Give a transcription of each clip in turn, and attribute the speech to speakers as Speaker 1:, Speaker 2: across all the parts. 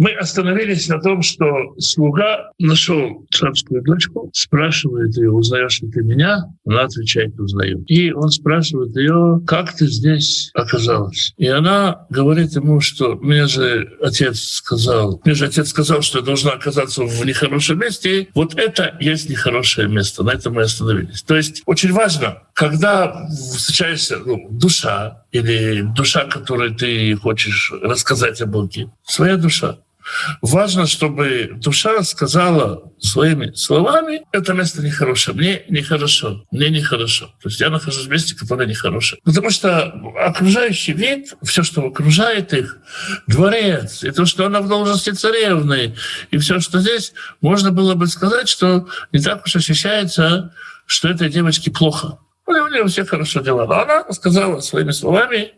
Speaker 1: Мы остановились на том, что слуга нашел царскую дочку, спрашивает ее: узнаешь ли ты меня? Она отвечает: узнаю. И он спрашивает ее: как ты здесь оказалась? И она говорит ему, что мне же отец сказал, что я должна оказаться в нехорошем месте. Вот это есть нехорошее место. На этом мы остановились. То есть очень важно, когда встречаешься душа или душа, которой ты хочешь рассказать о Боге, своя душа. Важно, чтобы душа сказала своими словами: это место нехорошее, мне нехорошо. То есть я нахожусь в месте, которое нехорошее. Потому что окружающий вид, все, что окружает их, дворец, и то, что она в должности царевны, и все, что здесь, можно было бы сказать, что не так уж ощущается, что этой девочке плохо. У нее все хорошо дела. Но она сказала своими словами,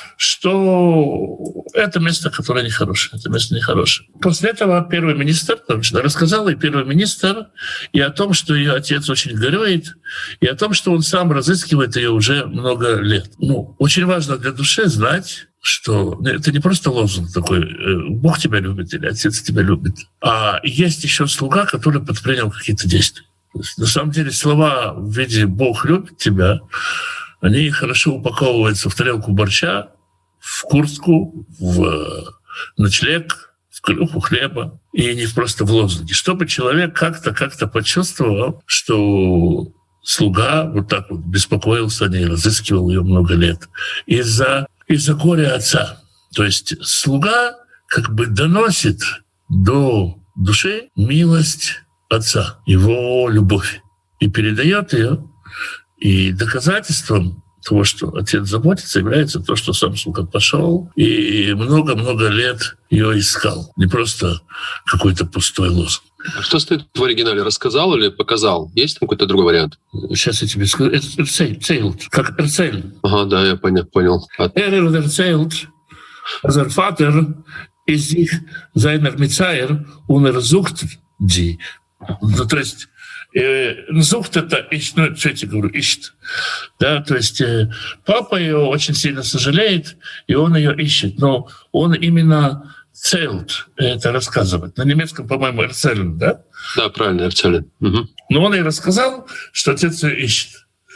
Speaker 1: что это место, которое нехорошее, это место нехорошее. После этого первый министр рассказал и первый министр и о том, что ее отец очень горюет, и о том, что он сам разыскивает ее уже много лет. Очень важно для души знать, что это не просто лозунг такой: Бог тебя любит или Отец тебя любит, а есть еще слуга, который предпринял какие-то действия. То есть, на самом деле слова в виде «Бог любит тебя», они хорошо упаковываются в тарелку борща, в куртку, в ночлег, в крюху хлеба, и не просто в лозунге. Чтобы человек как-то почувствовал, что слуга вот так вот беспокоился о ней, разыскивал ее много лет из-за горя отца. То есть слуга как бы доносит до души милость отца, его любовь, и передает ее. И доказательством того, что отец заботится, является то, что сам слуга пошел и много-много лет ее искал. Не просто какой-то пустой лозунг.
Speaker 2: А что стоит в оригинале? Рассказал или показал? Есть там какой-то другой вариант?
Speaker 1: Сейчас я тебе скажу. Это erzählt, как erzählen.
Speaker 2: Ага, да, я понял.
Speaker 1: Erzählt, der Vater ist sich seiner Mitzair und sucht die. То есть «зухт» — это «ищ», что я тебе говорю, «ищет». Да, то есть папа ее очень сильно сожалеет, и он ее ищет. Но он именно «zählt» это рассказывает. На немецком, по-моему, «erzählen», да?
Speaker 2: Да, правильно, «erzählen». Угу.
Speaker 1: Но он ей рассказал, что отец ее ищет.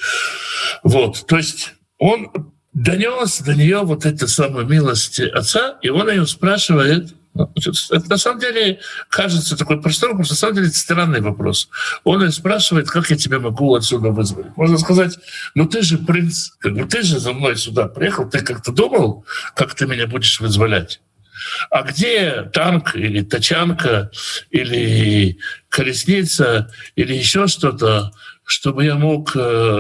Speaker 1: Вот, то есть он донес до нее вот эту самую милость отца, и он ее спрашивает. Это на самом деле кажется такой простой вопрос, на самом деле это странный вопрос. Он спрашивает: как я тебя могу отсюда вызволить? Можно сказать: ты же принц, ты же за мной сюда приехал, ты как-то думал, как ты меня будешь вызволять? А где танк или тачанка или колесница или еще что-то, чтобы я мог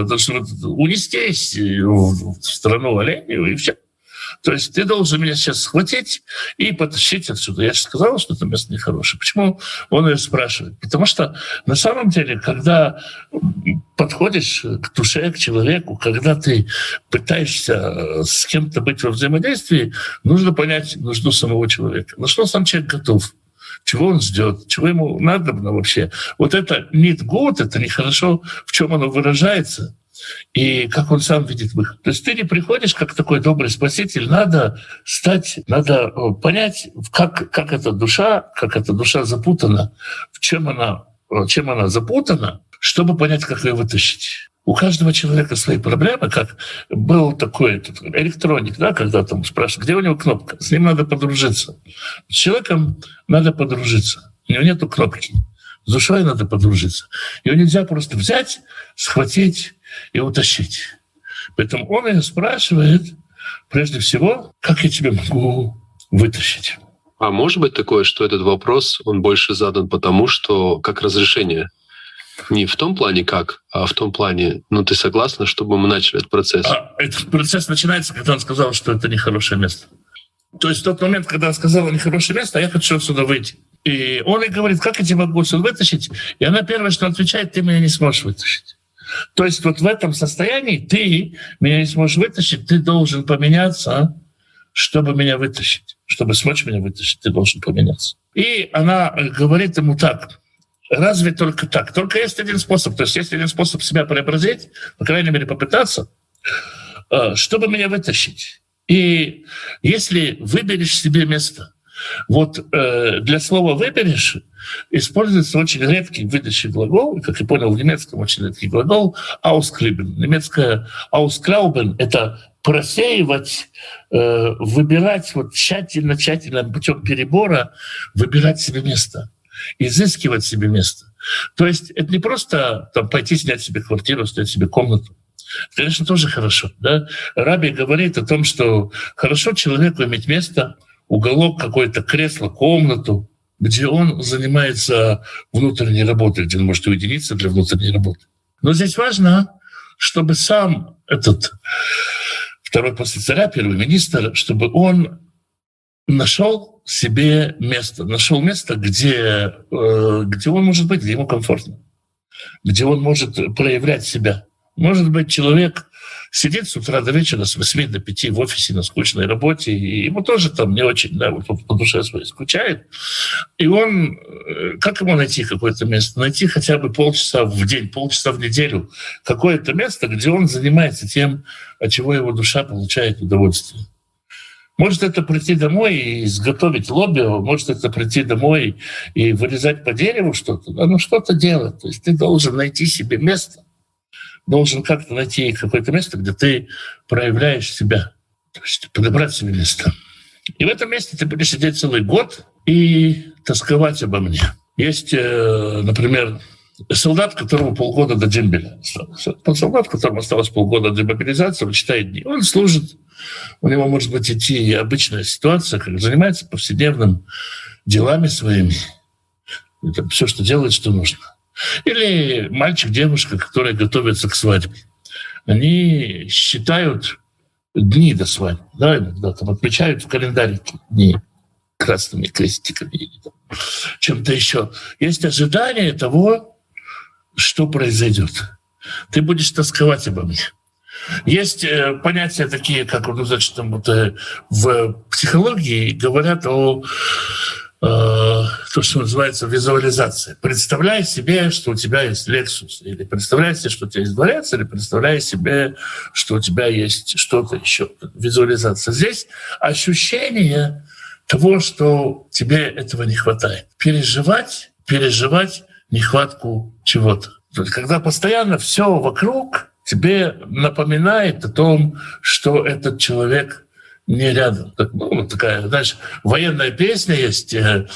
Speaker 1: унестись в страну оленей и все? То есть ты должен меня сейчас схватить и потащить отсюда. Я же сказал, что это место нехорошее. Почему он ее спрашивает? Потому что на самом деле, когда подходишь к душе, к человеку, когда ты пытаешься с кем-то быть во взаимодействии, нужно понять нужду самого человека. На что сам человек готов? Чего он ждет, чего ему надобно вообще. Вот это «nicht gut», это нехорошо, в чем оно выражается, и как он сам видит выход. То есть ты не приходишь как такой добрый спаситель, надо понять, как эта душа запутана, чем она запутана, чтобы понять, как ее вытащить. У каждого человека свои проблемы, как был такой электроник, да, когда там спрашивают, где у него кнопка, с ним надо подружиться. С человеком надо подружиться, у него нету кнопки. С душой надо подружиться. Ее нельзя просто взять, схватить и утащить. Поэтому он ее спрашивает, прежде всего, как я тебя могу вытащить.
Speaker 2: А может быть такое, что этот вопрос, он больше задан потому, что как разрешение? Не в том плане как, а в том плане, ты согласна, чтобы мы начали этот процесс?
Speaker 1: Этот процесс начинается, когда он сказал, что это нехорошее место. То есть в тот момент, когда он сказал нехорошее место, а я хочу отсюда выйти. И он ей говорит: как я тебя могу отсюда вытащить? И она первое, что отвечает: ты меня не сможешь вытащить. То есть вот в этом состоянии ты меня не сможешь вытащить, ты должен поменяться, чтобы меня вытащить. Чтобы смочь меня вытащить, ты должен поменяться. И она говорит ему так: разве только так? Только есть один способ. То есть есть один способ себя преобразить, по крайней мере, попытаться, чтобы меня вытащить. И если выберешь себе место, Вот для слова «выберешь» используется очень редкий выдачий глагол, как я понял, в немецком очень редкий глагол «auskleben». Немецкое «ausklauben» — это просеивать, выбирать вот тщательно путем перебора, выбирать себе место, изыскивать себе место. То есть это не просто там, пойти снять себе квартиру, снять себе комнату. Конечно, тоже хорошо. Да? Раби говорит о том, что хорошо человеку иметь место, уголок какое-то, кресло, комнату, где он занимается внутренней работой, где он может уединиться для внутренней работы. Но здесь важно, чтобы сам этот второй после царя, первый министр, чтобы он нашел себе место, где он может быть, где ему комфортно, где он может проявлять себя. Может быть, человек сидит с утра до вечера, с 8 до 5 в офисе на скучной работе, и ему тоже там не очень, да, вот по душе своей скучает. И он, как ему найти какое-то место? Найти хотя бы полчаса в день, полчаса в неделю, какое-то место, где он занимается тем, от чего его душа получает удовольствие. Может это прийти домой и изготовить лобио, может это прийти домой и вырезать по дереву что-то, но что-то делать. То есть ты должен найти себе место, должен как-то найти какое-то место, где ты проявляешь себя, то есть подобрать себе место. И в этом месте ты будешь сидеть целый год и тосковать обо мне. Есть, например, солдат, которому полгода до дембеля осталось. Солдат, которому осталось полгода до мобилизации, он считает дни. Он служит, у него может быть идти обычная ситуация, как занимается повседневным делами своими. Это все, что делает, что нужно. Или мальчик, девушка, которые готовятся к свадьбе. Они считают дни до свадьбы, да, иногда там отмечают в календарике дни красными крестиками или там, чем-то еще. Есть ожидание того, что произойдет. Ты будешь тосковать обо мне. Есть понятия такие, как значит, там, вот, в психологии говорят о то, что называется визуализация. Представляй себе, что у тебя есть Lexus, или представляй себе, что у тебя есть дворец, или представляй себе, что у тебя есть что-то еще. Визуализация. Здесь ощущение того, что тебе этого не хватает. Переживать нехватку чего-то. То есть, когда постоянно все вокруг тебе напоминает о том, что этот человек не рядом. Ну, такая, знаешь, военная песня есть.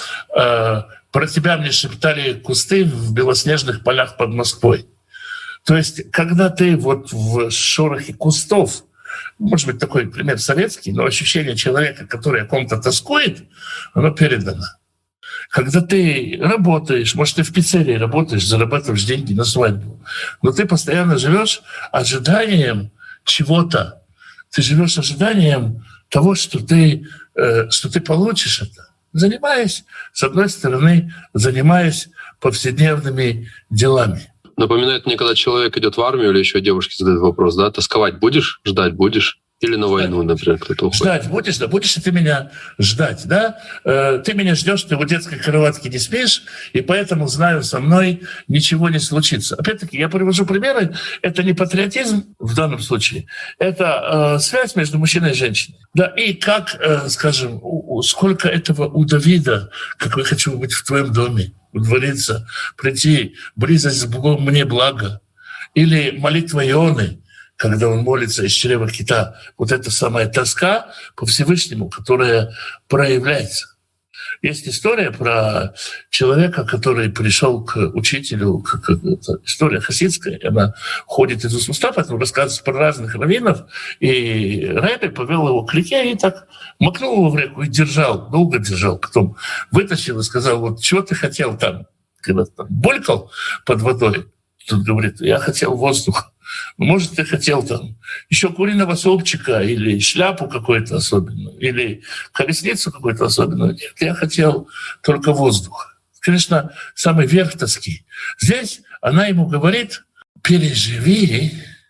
Speaker 1: Про тебя мне шептали кусты в белоснежных полях под Москвой. То есть, когда ты вот в шорохе кустов, может быть, такой пример советский, но ощущение человека, который о ком-то тоскует, оно передано. Когда ты работаешь, может, ты в пиццерии работаешь, зарабатываешь деньги на свадьбу, но ты постоянно живешь ожиданием чего-то. Ты живешь ожиданием того, что ты получишь это. С одной стороны, занимаясь повседневными делами.
Speaker 2: Напоминает мне, когда человек идет в армию или еще девушке задают вопрос, да, тосковать будешь, ждать будешь? Или на войну, например, кто-то уходит.
Speaker 1: Ждать будешь, да, будешь ли ты меня ждать, да? Ты меня ждешь, ты в детской кроватке не спишь, и поэтому знаю, со мной ничего не случится. Опять-таки, я привожу примеры, это не патриотизм в данном случае, это связь между мужчиной и женщиной. Да, и как, скажем, сколько этого у Давида, как я хочу быть в твоем доме, удвориться, прийти, близость с Богом мне благо. Или молитва Ионы, когда он молится из чрева кита, вот эта самая тоска по Всевышнему, которая проявляется. Есть история про человека, который пришел к учителю, история хасидская, она ходит из уст в уста, поэтому рассказывается про разных раввинов, и Ребе повел его к реке и так макнул его в реку и держал, долго держал, потом вытащил и сказал, вот чего ты хотел там, когда там булькал под водой, тут говорит, я хотел воздуха. Может, ты хотел там еще куриного супчика или шляпу какую-то особенную, или колесницу какую-то особенную. Нет, я хотел только воздуха. Конечно, самый верх тоски. Здесь она ему говорит, переживи,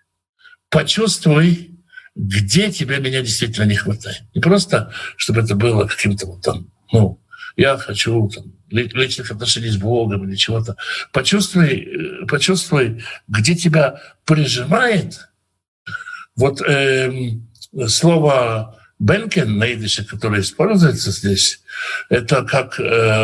Speaker 1: почувствуй, где тебе меня действительно не хватает. Не просто, чтобы это было каким-то вот там, я хочу там, личных отношений с Богом или чего-то. Почувствуй, где тебя прижимает. Вот слово Бенкен на идише, который используется здесь, это как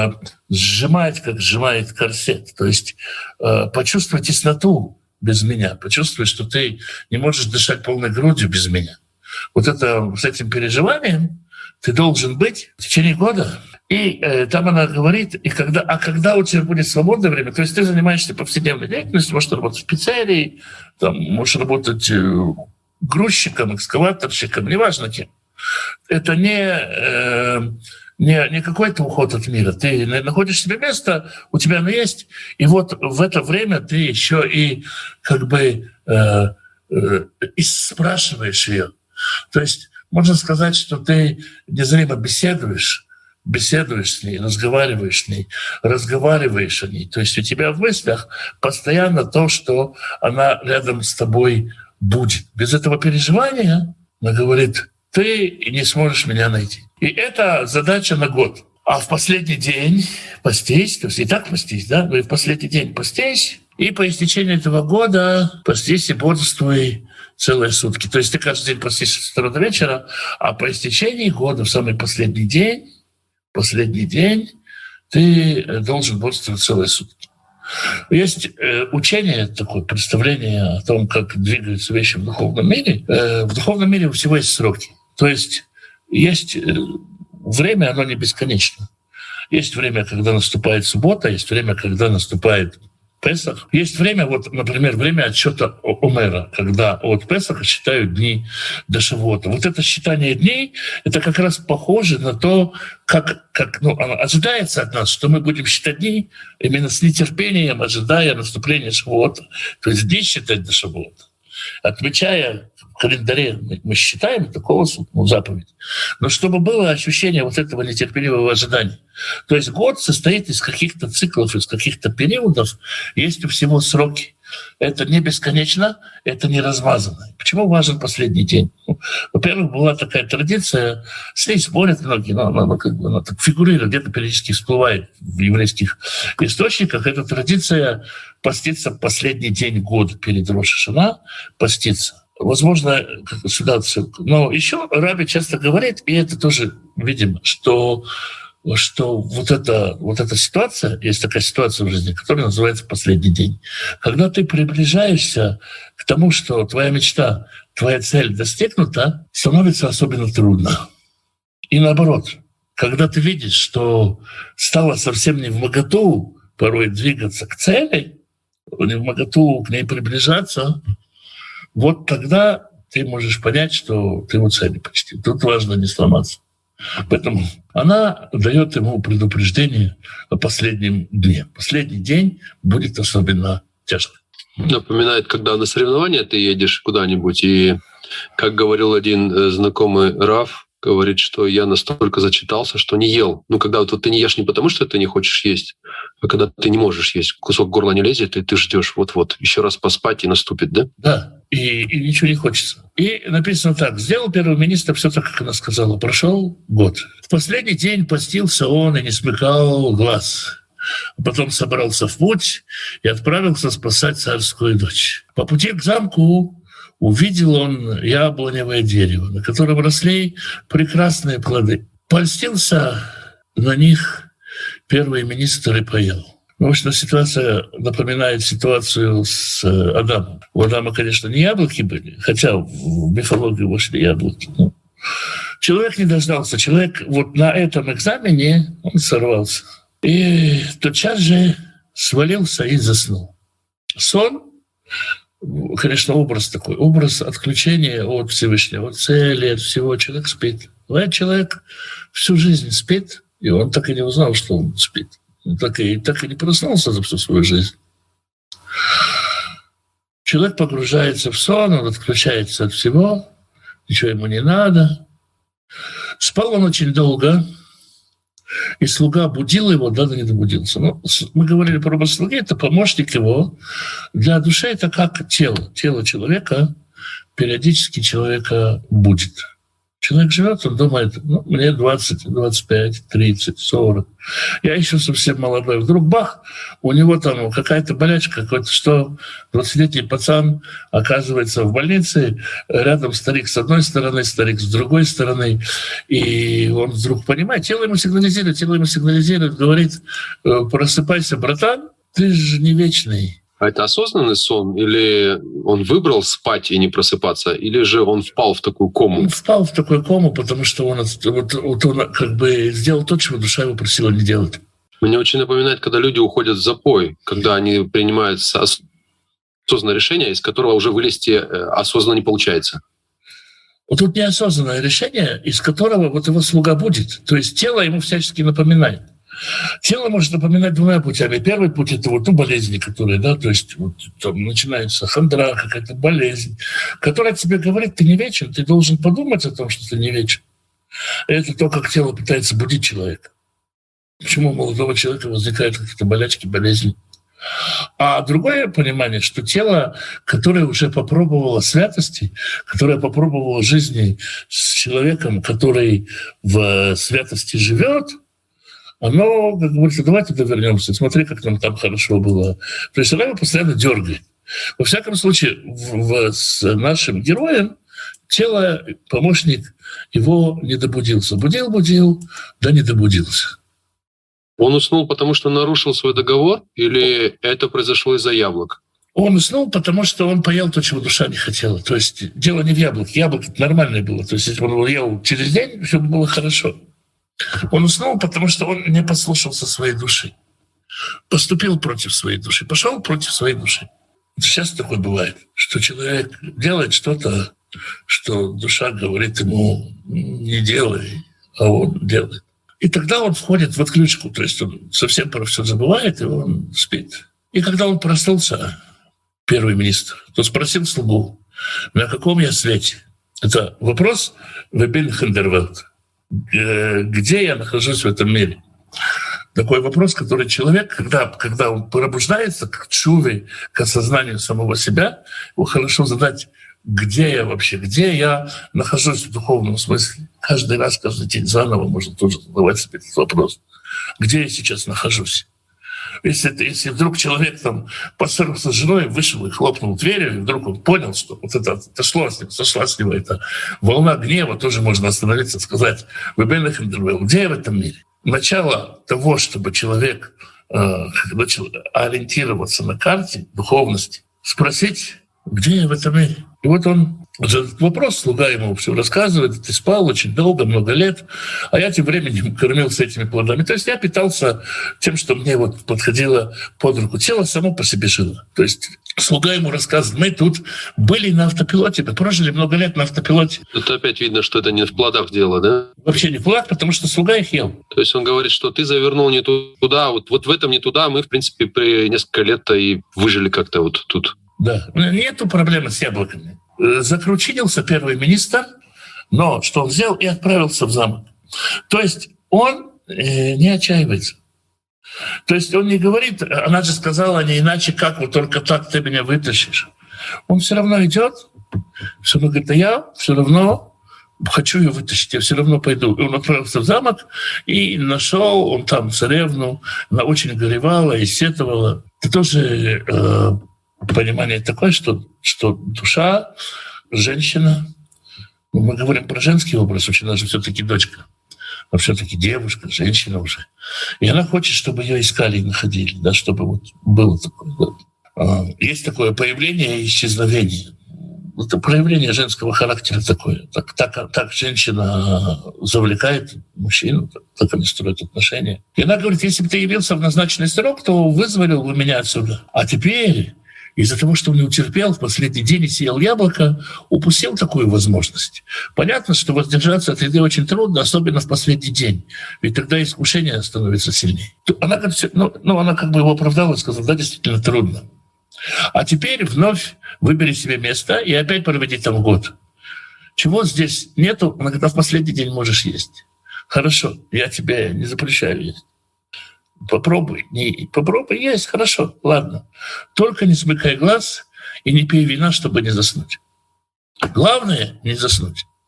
Speaker 1: сжимает корсет. То есть почувствуй тесноту без меня, почувствуй, что ты не можешь дышать полной грудью без меня. Вот это, с этим переживанием ты должен быть в течение года. И там она говорит, когда у тебя будет свободное время, то есть ты занимаешься повседневной деятельностью, можешь работать в пиццерии, там, можешь работать грузчиком, экскаваторщиком, неважно кем. Это не какой-то уход от мира. Ты находишь себе место, у тебя оно есть, и вот в это время ты еще и как бы и спрашиваешь ее. То есть можно сказать, что ты незримо беседуешь с ней, разговариваешь о ней. То есть у тебя в мыслях постоянно то, что она рядом с тобой будет. Без этого переживания, она говорит, ты не сможешь меня найти. И это задача на год. А в последний день постись, то есть и так постись, да, но и в последний день постись, и по истечении этого года постись и бодрствуй целые сутки. То есть ты каждый день постишь с утра до вечера, а по истечении года, в самый последний день, ты должен бодрствовать целые сутки. Есть учение, такое представление о том, как двигаются вещи в духовном мире. В духовном мире у всего есть сроки. То есть время, оно не бесконечно. Есть время, когда наступает суббота, есть время, когда наступает Песах. Есть время, вот, например, время отсчета Омера, когда от Песаха считают дни до Шавуота. Вот это считание дней, это как раз похоже на то, как ожидается от нас, что мы будем считать дни именно с нетерпением, ожидая наступления Шавуота. То есть дни считать до Шавуота. Отмечая в календаре, мы считаем такого заповедь. Но чтобы было ощущение вот этого нетерпеливого ожидания. То есть год состоит из каких-то циклов, из каких-то периодов. Есть у всего сроки. Это не бесконечно, это не размазано. Почему важен последний день? Во-первых, была такая традиция, с ней спорят многие, но она так фигурирует, где-то периодически всплывает в еврейских источниках. Эта традиция поститься последний день года перед Рош ха-Шана, поститься. Возможно, сюда отсылка. Но еще Раби часто говорит, и это тоже видимо, что вот эта ситуация, есть такая ситуация в жизни, которая называется последний день. Когда ты приближаешься к тому, что твоя мечта, твоя цель достигнута, становится особенно трудно. И наоборот, когда ты видишь, что стало совсем не вмоготу порой двигаться к цели, не вмоготу к ней приближаться, вот тогда ты можешь понять, что ты у цели почти. Тут важно не сломаться. Поэтому она дает ему предупреждение о последнем дне. Последний день будет особенно тяжко.
Speaker 2: Напоминает, когда на соревнования ты едешь куда-нибудь, и, как говорил один знакомый Рав, говорит, что я настолько зачитался, что не ел. Когда вот ты не ешь не потому, что ты не хочешь есть, а когда ты не можешь есть, кусок горла не лезет, и ты ждешь вот-вот, еще раз поспать и наступит, да?
Speaker 1: Да, и ничего не хочется. И написано так: сделал первый министр все так, как она сказала. Прошел год. В последний день постился он и не смыкал глаз. Потом собрался в путь и отправился спасать царскую дочь. По пути к замку увидел он яблоневое дерево, на котором росли прекрасные плоды. Польстился на них первый министр и поел. В общем, ситуация напоминает ситуацию с Адамом. У Адама, конечно, не яблоки были, хотя в мифологию вошли яблоки. Но человек не дождался. Человек вот на этом экзамене он сорвался. И тотчас же свалился и заснул. Сон, конечно, образ такой, образ отключения от Всевышнего, от цели, от всего. Человек спит. Бывает, человек всю жизнь спит, и он так и не узнал, что он спит. Он так и не проснулся за всю свою жизнь. Человек погружается в сон, он отключается от всего, ничего ему не надо. Спал он очень долго, и слуга будил его, да не добудился. Мы говорили про слуги, это помощник его. Для души это как тело. Тело человека периодически человека будет. Человек живет, он думает, мне 20, 25, 30, 40. Я еще совсем молодой. Вдруг бах, у него там какая-то болячка, какой-то, что 20-летний пацан оказывается в больнице, рядом старик с одной стороны, старик с другой стороны, и он вдруг понимает, тело ему сигнализирует, говорит, просыпайся, братан, ты же не вечный.
Speaker 2: А это осознанный сон? Или он выбрал спать и не просыпаться? Или же он впал в такую кому?
Speaker 1: Он впал в такую кому, потому что он как бы сделал то, чего душа его просила не делать.
Speaker 2: Мне очень напоминает, когда люди уходят в запой, когда они принимают осознанное решение, из которого уже вылезти осознанно не получается.
Speaker 1: Вот тут неосознанное решение, из которого вот его слуга будет. То есть тело ему всячески напоминает. Тело может напоминать двумя путями. Первый путь — это болезни, которые, то есть там начинается хандра, какая-то болезнь, которая тебе говорит, ты не вечен, ты должен подумать о том, что ты не вечен. Это то, как тело пытается будить человека. Почему у молодого человека возникают какие-то болячки, болезни. А другое понимание, что тело, которое уже попробовало святости, которое попробовало жизни с человеком, который в святости живет, оно, как говорится, давай туда вернемся, смотри, как нам там хорошо было. То есть она его постоянно дергает. Во всяком случае, с нашим героем тело, помощник его не добудился. Будил, да не добудился.
Speaker 2: Он уснул, потому что нарушил свой договор, или это произошло из-за яблок?
Speaker 1: Он уснул, потому что он поел то, чего душа не хотела. То есть дело не в яблоке. Яблоко нормальное было. То есть если бы он ел через день, все было хорошо. Он уснул, потому что он не послушался своей души. Поступил против своей души. Пошел против своей души. Сейчас такое бывает, что человек делает что-то, что душа говорит ему «не делай», а он делает. И тогда он входит в отключку, то есть он совсем про все забывает, и он спит. И когда он проснулся, первый министр, то спросил слугу, на каком я свете? Это вопрос «Вебин Хендервелт». Где я нахожусь в этом мире? Такой вопрос, который человек, когда он пробуждается к чуве, к осознанию самого себя, его хорошо задать, где я вообще, где я нахожусь в духовном смысле. Каждый раз, каждый день заново можно тоже задавать себе этот вопрос. Где я сейчас нахожусь? Если вдруг человек там поссорился с женой, вышел и хлопнул дверью, и вдруг он понял, что вот это сошла с него эта волна гнева, тоже можно остановиться и сказать, где я в этом мире? Начало того, чтобы человек начал ориентироваться на карте духовности, спросить, где я в этом мире? И вот он этот вопрос, слуга ему все рассказывает, ты спал очень долго, много лет, а я тем временем кормился этими плодами. То есть я питался тем, что мне подходило под руку. Тело само по себе жило. То есть слуга ему рассказывает, мы тут были на автопилоте, мы прожили много лет на автопилоте.
Speaker 2: Тут опять видно, что это не в плодах дело, да?
Speaker 1: Вообще не в плодах, потому что слуга их ел.
Speaker 2: То есть он говорит, что ты завернул не туда, вот в этом не туда, мы, в принципе, при несколько лет-то и выжили как-то вот тут.
Speaker 1: Да, нету проблемы с яблоками. Закручинился первый министр, но что он сделал? И отправился в замок. То есть он не отчаивается. То есть он не говорит, она же сказала, не иначе как, вот только так ты меня вытащишь. Он все равно идет, все равно говорит, я все равно хочу ее вытащить, я все равно пойду. И он отправился в замок и нашел, он там царевну, она очень горевала и сетовала. Это тоже понимание такое, что душа, женщина, мы говорим про женский образ, очень даже все-таки дочка, а все-таки девушка, женщина уже. И она хочет, чтобы ее искали и находили, да, чтобы вот было такое. Да. Есть такое появление и исчезновение. Это проявление женского характера такое. Так женщина завлекает мужчину, так они строят отношения. И она говорит, если бы ты явился в назначенный срок, то вызволил бы меня отсюда. А теперь из-за того, что он не утерпел, в последний день и съел яблоко, упустил такую возможность. Понятно, что воздержаться от еды очень трудно, особенно в последний день. Ведь тогда искушение становится сильнее. Она, она как бы его оправдала и сказала, да, действительно трудно. А теперь вновь выбери себе место и опять проведи там год. Чего здесь нету, иногда в последний день можешь есть. Хорошо, я тебе не запрещаю есть. Попробуй есть, хорошо, ладно. Только не смыкай глаз и не пей вина, чтобы не заснуть. Главное — не заснуть.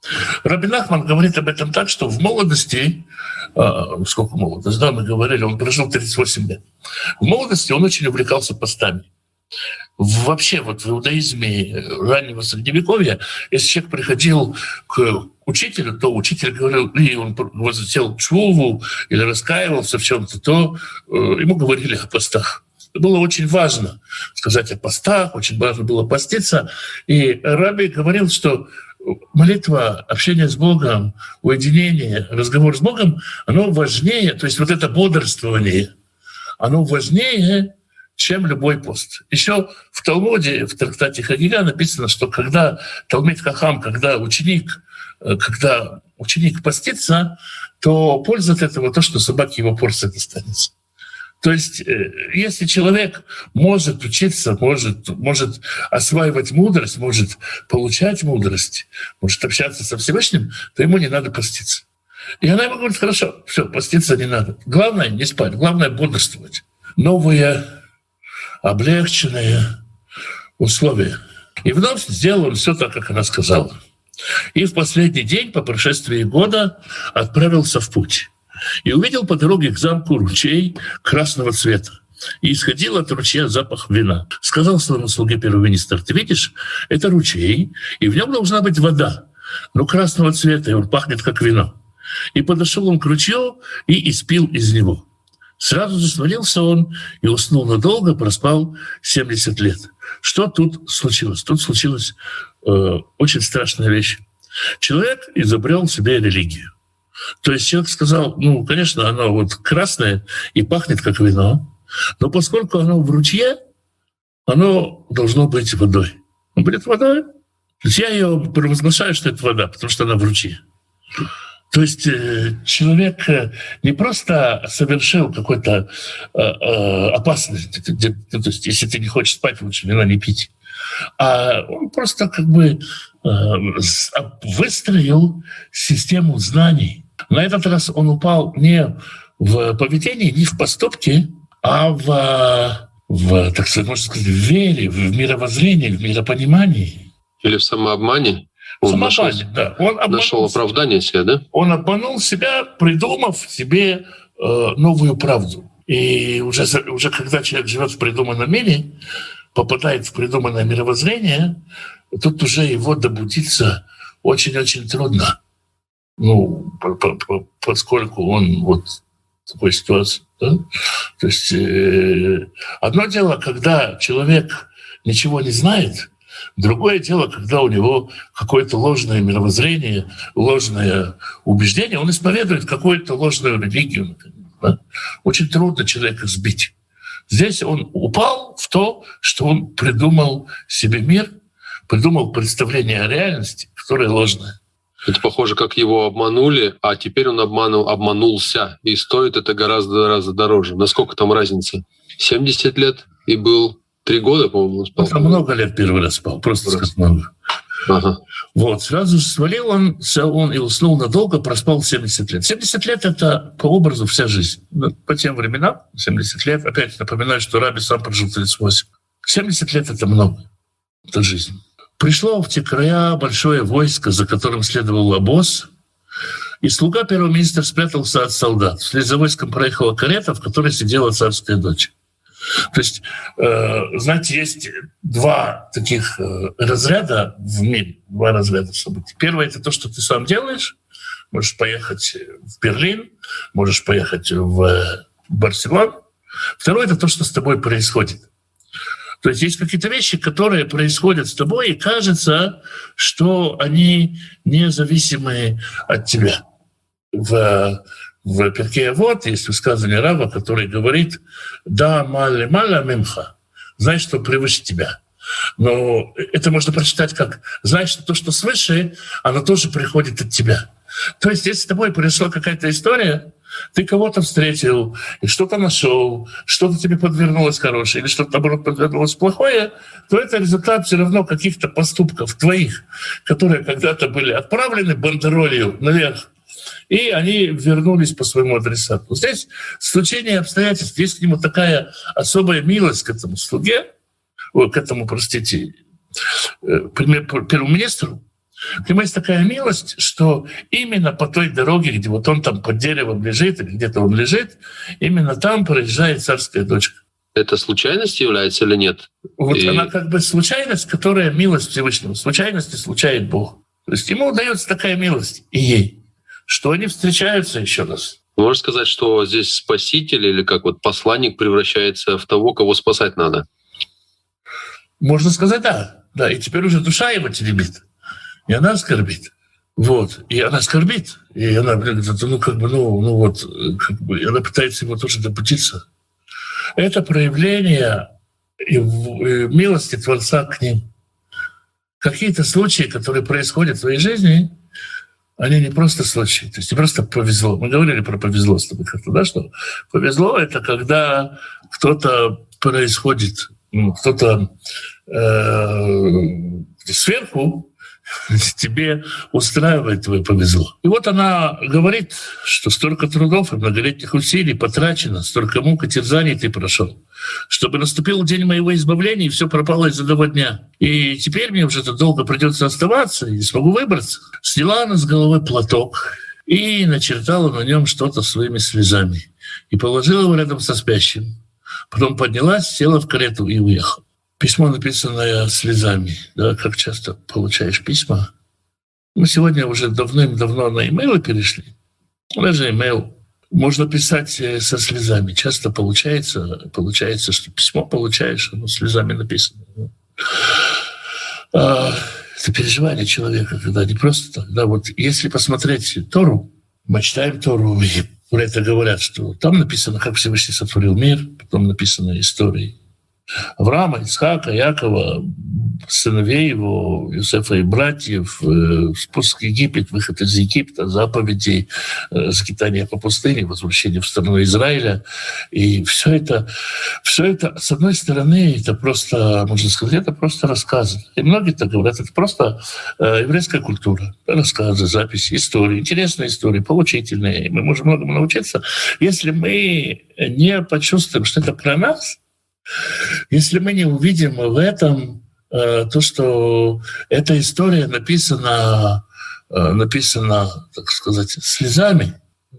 Speaker 1: Раби Нахман говорит об этом так, что в молодости, сколько молодость, да, мы говорили, он прожил 38 лет. В молодости он очень увлекался постами. Вообще вот в иудаизме раннего Средневековья, если человек приходил к учителю, то учитель говорил, и он возвратил чуву или раскаивался в чем-то, то ему говорили о постах. Было очень важно сказать о постах, очень важно было поститься. И Раби говорил, что молитва, общение с Богом, уединение, разговор с Богом, оно важнее, то есть вот это бодрствование, оно важнее, чем любой пост. Еще в Талмуде, в трактате Хагига написано, что когда Талмид Хахам, когда ученик постится, то польза от этого то, что собаке его порция достанется. То есть если человек может учиться, может осваивать мудрость, может получать мудрость, может общаться со Всевышним, то ему не надо поститься. И она ему говорит, хорошо, все, поститься не надо. Главное не спать, главное бодрствовать. Новые облегченные условия. И вновь сделал он все так, как она сказала. И в последний день, по прошествии года, отправился в путь. И увидел по дороге к замку ручей красного цвета. И исходил от ручья запах вина. Сказал своему слуге первый министр, ты видишь, это ручей, и в нем должна быть вода, но красного цвета, и он пахнет как вино. И подошел он к ручью и испил из него. Сразу же свалился он и уснул надолго, проспал 70 лет. Что тут случилось? Тут случилась очень страшная вещь. Человек изобрел себе религию. То есть человек сказал, ну, конечно, оно вот красное и пахнет как вино, но поскольку оно в ручье, оно должно быть водой. Он будет водой. То есть я ее провозглашаю, что это вода, потому что она в ручье. То есть человек не просто совершил какой-то опасность, то есть если ты не хочешь спать, лучше вина не пить, а он просто как бы выстроил систему знаний. На этот раз он упал не в поведении, не в поступке, а в так сказать, можно сказать, в вере, в мировоззрении, в миропонимании.
Speaker 2: Или в самообмане. Он нашел оправдание себе, да?
Speaker 1: Он обманул себя, придумав себе новую правду. И уже когда человек живет в придуманном мире, попадает в придуманное мировоззрение, тут уже его добудиться очень-очень трудно. Ну, поскольку он вот в такой ситуации. Да? То есть одно дело, когда человек ничего не знает, другое дело, когда у него какое-то ложное мировоззрение, ложное убеждение, он исповедует какую-то ложную религию, например. Да? Очень трудно человека сбить. Здесь он упал в то, что он придумал себе мир, придумал представление о реальности, которое ложное.
Speaker 2: Это похоже, как его обманули, а теперь он обманулся. И стоит это гораздо дороже. Насколько там разница? 70 лет и был 3 года, по-моему, спал.
Speaker 1: Он много лет первый раз спал, просто сказать много.
Speaker 2: Ага.
Speaker 1: Вот, сразу же свалил он и уснул надолго, проспал 70 лет. 70 лет — это по образу вся жизнь. По тем временам 70 лет, опять напоминаю, что Раби сам прожил 38. 70 лет — это много, это жизнь. Пришло в те края большое войско, за которым следовал обоз, и слуга первого министра спрятался от солдат. Вслед за войском проехала карета, в которой сидела царская дочь. То есть, знаете, есть два таких разряда в мире, два разряда событий. Первое — это то, что ты сам делаешь. Можешь поехать в Берлин, можешь поехать в Барселону. Второе — это то, что с тобой происходит. То есть есть какие-то вещи, которые происходят с тобой, и кажется, что они независимые от тебя. В Перкей Авот есть высказывание Рава, который говорит: «Да, маля мимха», «Знай, что превыше тебя». Но это можно прочитать как: «Знай, что то, что свыше, оно тоже приходит от тебя». То есть если с тобой произошла какая-то история, ты кого-то встретил, и что-то нашел, что-то тебе подвернулось хорошее, или что-то, наоборот, подвернулось плохое, то это результат все равно каких-то поступков твоих, которые когда-то были отправлены бандеролью наверх, и они вернулись по своему адресату. Здесь стечение обстоятельств, есть к нему такая особая милость к этому слуге, к этому, простите, первому министру, К нему есть такая милость, что именно по той дороге, где вот он там под деревом лежит, или где-то он лежит, именно там проезжает царская дочка.
Speaker 2: Это случайность является или нет?
Speaker 1: Вот она как бы случайность, которая милость Всевышнего. Случайности случает Бог. То есть ему удается такая милость, и ей, что они встречаются еще раз.
Speaker 2: Можно сказать, что здесь спаситель или как вот посланник превращается в того, кого спасать надо?
Speaker 1: Можно сказать, да. Да, и теперь уже душа его теребит. И она скорбит. Вот. И она скорбит. И она, она пытается его тоже допуститься. Это проявление милости Творца к ним. Какие-то случаи, которые происходят в твоей жизни, они не просто случаи, то есть не просто повезло. Мы говорили про повезло с тобой как-то, да, что повезло — это когда кто-то происходит, кто-то сверху тебе устраивает твое повезло. И вот она говорит, что столько трудов и многолетних усилий потрачено, столько мук и терзаний ты прошел, чтобы наступил день моего избавления, и все пропало из одного дня. И теперь мне уже долго придется оставаться, и не смогу выбраться. Сняла она с головы платок и начертала на нем что-то своими слезами. И положила его рядом со спящим. Потом поднялась, села в карету и уехала. Письмо, написанное слезами. Да, как часто получаешь письма? Мы сегодня уже давным-давно на имейлы перешли. Даже имейл можно писать со слезами. Часто получается, что письмо получаешь, оно слезами написано. Это переживание человека, когда не просто так. Да, вот если посмотреть Тору, мы читаем Тору, и про это говорят, что там написано, как Всевышний сотворил мир, потом написано истории Авраама, Ицхака, Якова, сыновей его, Иосифа и братьев, спуск в Египет, выход из Египта, заповеди, скитания по пустыне, возвращение в страну Израиля. И все это, с одной стороны, это просто, можно сказать, это просто рассказы. И многие так говорят, это просто еврейская культура. Рассказы, записи, истории, интересные истории, поучительные. Мы можем многому научиться, если мы не почувствуем, что это про нас, если мы не увидим в этом то, что эта история написана, так сказать, слезами,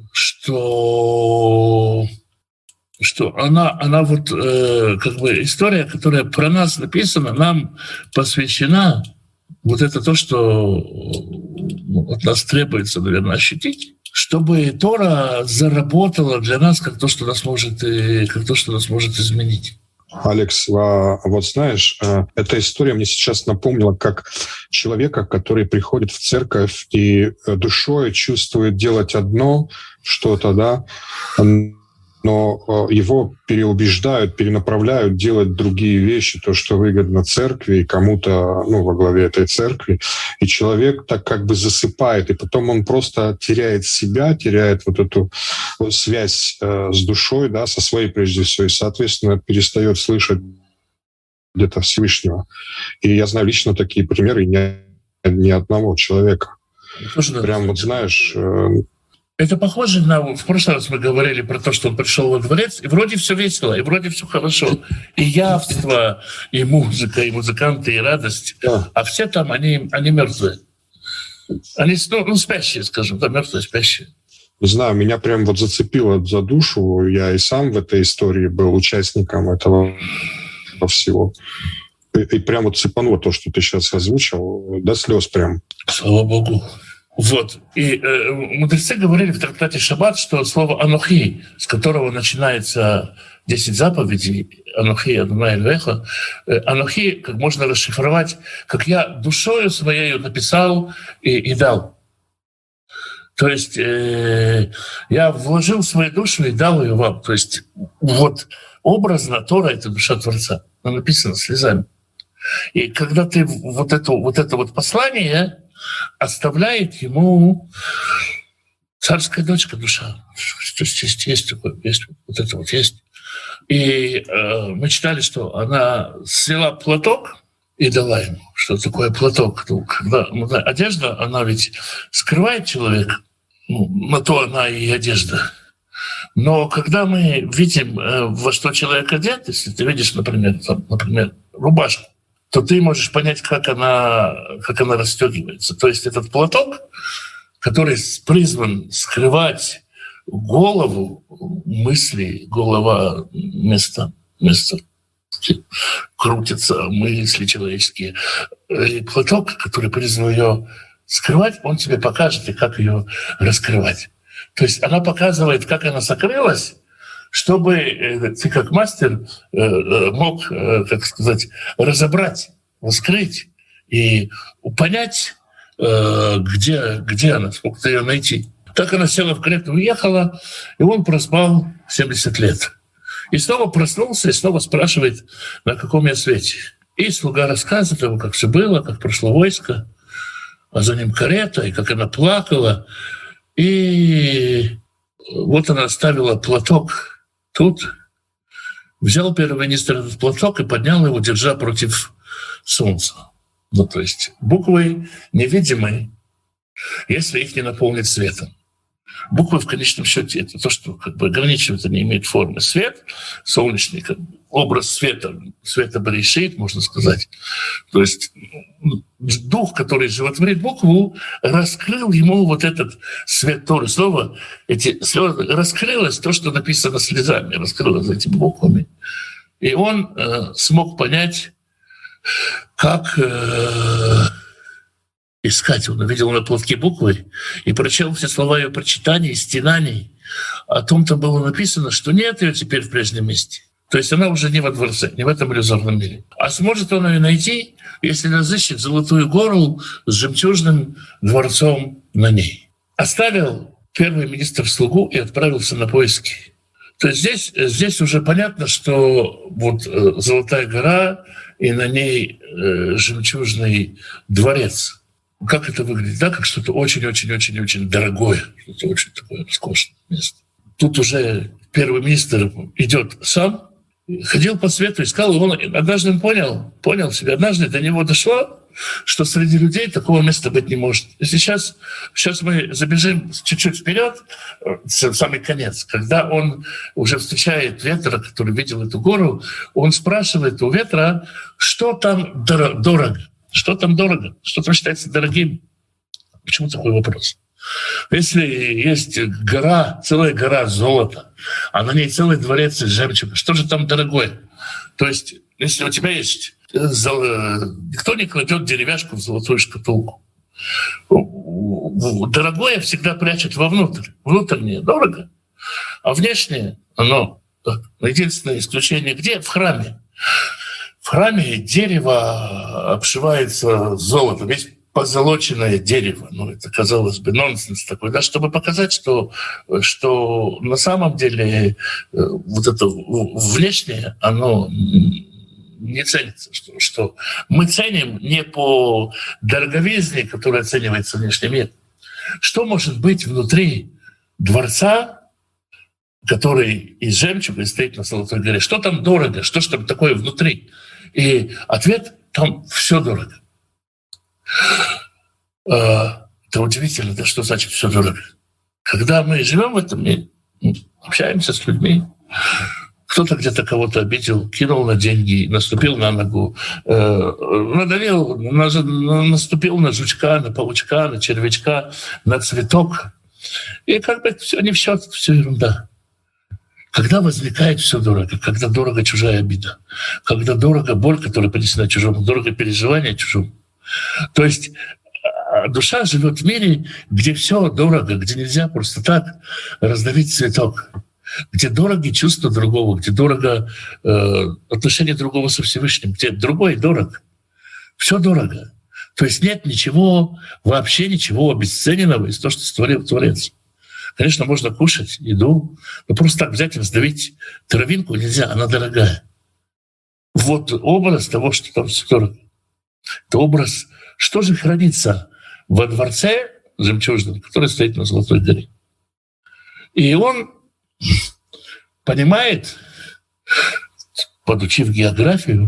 Speaker 1: что она вот как бы история, которая про нас написана, нам посвящена, вот это то, что от нас требуется, наверное, ощутить, чтобы Тора заработала для нас как то, что нас может изменить.
Speaker 3: Алекс, вот знаешь, эта история мне сейчас напомнила как человека, который приходит в церковь и душой чувствует делать одно что-то, да, но его переубеждают, перенаправляют делать другие вещи, то, что выгодно церкви, и кому-то, во главе этой церкви. И человек так как бы засыпает, и потом он просто теряет себя, теряет вот эту связь с душой, да, со своей прежде всего, и, соответственно, перестает слышать где-то Всевышнего. И я знаю лично такие примеры ни одного человека. Прям вот знаешь...
Speaker 1: Это похоже на... В прошлый раз мы говорили про то, что он пришел во дворец, и вроде все весело, и вроде все хорошо. И явство, и музыка, и музыканты, и радость. Да. А все там, они мертвые. Они спящие, скажем, да, мертвые, спящие.
Speaker 3: Не знаю, меня прям вот зацепило за душу. Я и сам в этой истории был участником этого всего. И прям вот цепануло то, что ты сейчас озвучил, до слез прям.
Speaker 1: Слава Богу. Вот. И мудрецы говорили в трактате Шаббат, что слово «анохи», с которого начинается 10 заповедей, «анохи Адонай Элокеха», «анохи» как можно расшифровать, как я душою своей написал и дал. То есть я вложил свою душу и дал ее вам. То есть вот образно Тора — это душа Творца. Она написана слезами. И когда ты вот это послание оставляет ему царская дочка, душа. То есть есть такое, есть вот это вот есть. И мы читали, что она сняла платок и дала ему. Что такое платок? Когда одежда, она ведь скрывает человека, на то она и одежда. Но когда мы видим, во что человек одет, если ты видишь, например, рубашку, то ты можешь понять, как она расстегивается. То есть этот платок, который призван скрывать голову, мысли, голова, место крутятся мысли человеческие. И платок, который призван ее скрывать, он тебе покажет, и как ее раскрывать. То есть она показывает, как она сокрылась, чтобы ты как мастер мог, так сказать, разобрать, раскрыть и понять, где она, сколько ее найти. Так она села в карету, уехала, и он проспал 70 лет. И снова проснулся, и снова спрашивает, на каком я свете. И слуга рассказывает ему, как все было, как прошло войско, а за ним карета, и как она плакала. И вот она оставила платок тут, взял первый министр этот платок и поднял его, держа против солнца. Ну, то есть буквы невидимые, если их не наполнить светом. Буквы в конечном счете это то, что как бы ограничивает, не имеет формы. Свет, солнечный образ света Берешит, можно сказать. То есть дух, который животворит букву, раскрыл ему вот этот свет Торы. Снова эти слезы раскрылось то, что написано слезами, раскрылось этими буквами. И он смог понять, как искать. Он увидел на платке буквы и прочел все слова ее прочитаний, стенаний. О том-то было написано, что нет ее теперь в прежнем месте. То есть она уже не во дворце, не в этом иллюзорном мире. А сможет он ее найти, если разыщет золотую гору с жемчужным дворцом на ней. Оставил первый министр слугу и отправился на поиски. То есть здесь уже понятно, что вот Золотая гора и на ней жемчужный дворец. Как это выглядит? Да, как что-то очень-очень-очень-очень дорогое, что-то очень такое роскошное место. Тут уже первый министр идет сам, ходил по свету, искал, и он однажды понял себя, однажды до него дошло, что среди людей такого места быть не может. И сейчас мы забежим чуть-чуть вперед, в самый конец, когда он уже встречает ветра, который видел эту гору, он спрашивает у ветра, что там дорого. Что там дорого? Что там считается дорогим? Почему такой вопрос? Если есть гора, целая гора золота, а на ней целый дворец из жемчуга, что же там дорогое? То есть, если у тебя есть... Никто не кладет деревяшку в золотую шкатулку. Дорогое всегда прячут вовнутрь. Внутреннее дорого, а внешнее, оно... Единственное исключение где? В храме. В храме дерево обшивается золотом. Есть позолоченное дерево. Ну, это, казалось бы, нонсенс такой, да, чтобы показать, что на самом деле вот это внешнее, оно не ценится. Что мы ценим не по дороговизне, которая оценивается внешний мир. Что может быть внутри дворца, который из жемчуга стоит на Золотой горе? Что там дорого? Что ж там такое внутри? И ответ — там все дорого. Это удивительно, да, что значит все дорого. Когда мы живем в этом мире, общаемся с людьми, кто-то где-то кого-то обидел, кинул на деньги, наступил на ногу, надавил, наступил на жучка, на паучка, на червячка, на цветок. И как бы все не все ерунда. Когда возникает все дорого, когда дорого чужая обида, когда дорого боль, которая принесена чужому, дорого переживание чужому. То есть душа живет в мире, где все дорого, где нельзя просто так раздавить цветок, где дороги чувства другого, где дорого отношение другого со Всевышним, где другой дорог. Все дорого. То есть нет ничего, вообще ничего обесцененного из того, что створил Творец. Конечно, можно кушать еду, но просто так взять и раздавить травинку нельзя, она дорогая. Вот образ того, что там все дорого. Это образ, что же хранится во дворце жемчужном, который стоит на Золотой горе. И он понимает, подучив географию,